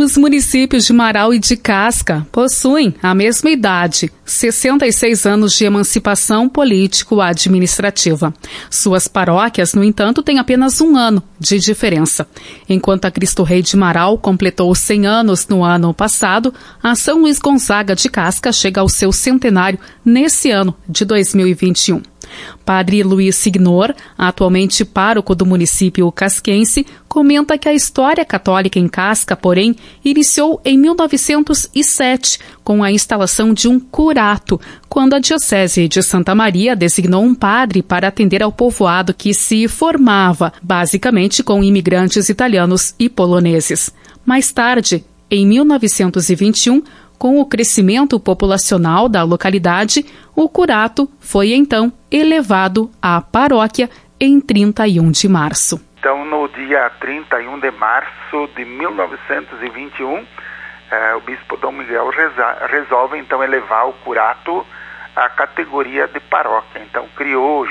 Os municípios de Marau e de Casca possuem a mesma idade, 66 anos de emancipação político-administrativa. Suas paróquias, no entanto, têm apenas 1 ano de diferença. Enquanto a Cristo Rei de Marau completou 100 anos no ano passado, a São Luís Gonzaga de Casca chega ao seu centenário nesse ano de 2021. Padre Luiz Signor, atualmente pároco do município casquense, comenta que a história católica em Casca, porém, iniciou em 1907, com a instalação de um curato, quando a Diocese de Santa Maria designou um padre para atender ao povoado que se formava, basicamente com imigrantes italianos e poloneses. Mais tarde, em 1921, com o crescimento populacional da localidade, o curato foi então elevado à paróquia em 31 de março. Então, no dia 31 de março de 1921, o bispo Dom Miguel resolve então elevar o curato à categoria de paróquia. Então, criou,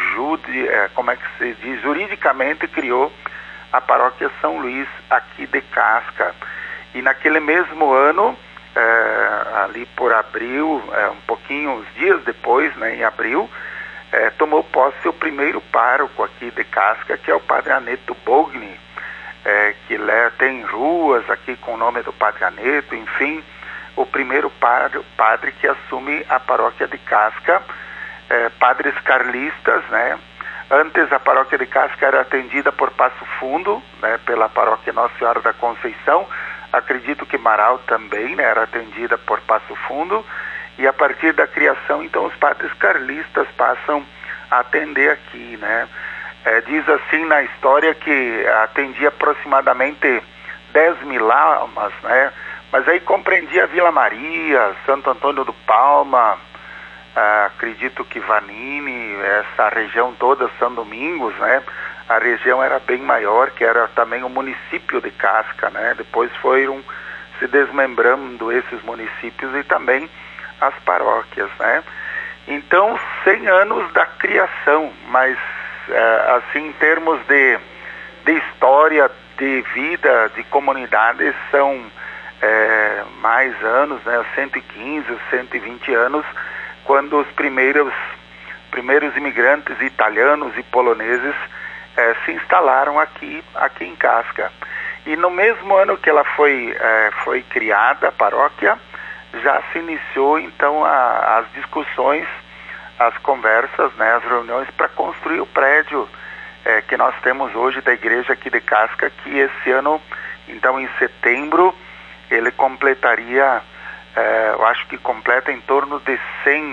juridicamente criou a paróquia São Luís aqui de Casca. E naquele mesmo ano, ali por abril, uns dias depois, em abril, tomou posse o primeiro pároco aqui de Casca, que é o Padre Aneto Bogni, que tem ruas aqui com o nome do Padre Aneto, enfim, o primeiro padre que assume a paróquia de Casca, padres carlistas, né? Antes a paróquia de Casca era atendida por Passo Fundo, pela paróquia Nossa Senhora da Conceição. Acredito que Marau também, era atendida por Passo Fundo, e a partir da criação, então, os padres carlistas passam a atender aqui, né? Diz assim na história que atendia aproximadamente 10 mil almas, né? Mas aí compreendia Vila Maria, Santo Antônio do Palma, acredito que Vanini, essa região toda, São Domingos, né? A região era bem maior, que era também o município de Casca, né? Depois foram se desmembrando esses municípios e também as paróquias, né? Então, 100 anos da criação, mas assim, em termos de história, de vida, de comunidades, são mais anos, né? 115, 120 anos, quando os primeiros imigrantes italianos e poloneses se instalaram aqui em Casca. E no mesmo ano que ela foi criada, a paróquia, já se iniciou então as discussões, as conversas, né, as reuniões para construir o prédio que nós temos hoje da igreja aqui de Casca, que esse ano, então em setembro, ele completaria, eu acho que completa em torno de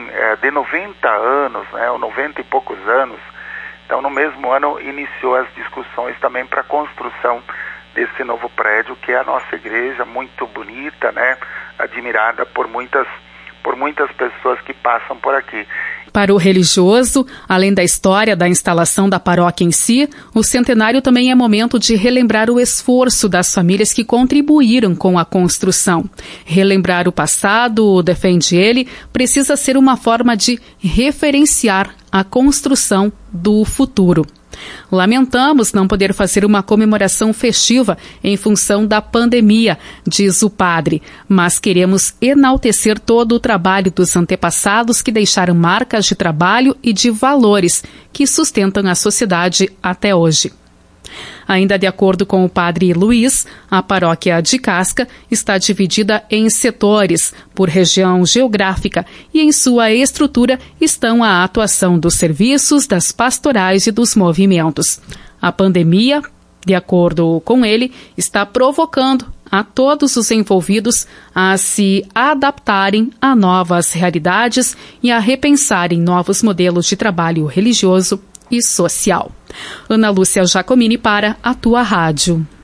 90 anos, né, ou 90 e poucos anos. Então, no mesmo ano, iniciou as discussões também para a construção desse novo prédio, que é a nossa igreja, muito bonita, né? Admirada por muitas pessoas que passam por aqui. Para o religioso, além da história da instalação da paróquia em si, o centenário também é momento de relembrar o esforço das famílias que contribuíram com a construção. Relembrar o passado, defende ele, precisa ser uma forma de referenciar a construção do futuro. Lamentamos não poder fazer uma comemoração festiva em função da pandemia, diz o padre, mas queremos enaltecer todo o trabalho dos antepassados que deixaram marcas de trabalho e de valores que sustentam a sociedade até hoje. Ainda de acordo com o padre Luiz, a paróquia de Casca está dividida em setores por região geográfica e em sua estrutura estão a atuação dos serviços, das pastorais e dos movimentos. A pandemia, de acordo com ele, está provocando a todos os envolvidos a se adaptarem a novas realidades e a repensarem novos modelos de trabalho religioso e social. Ana Lúcia Giacomini para a Tua Rádio.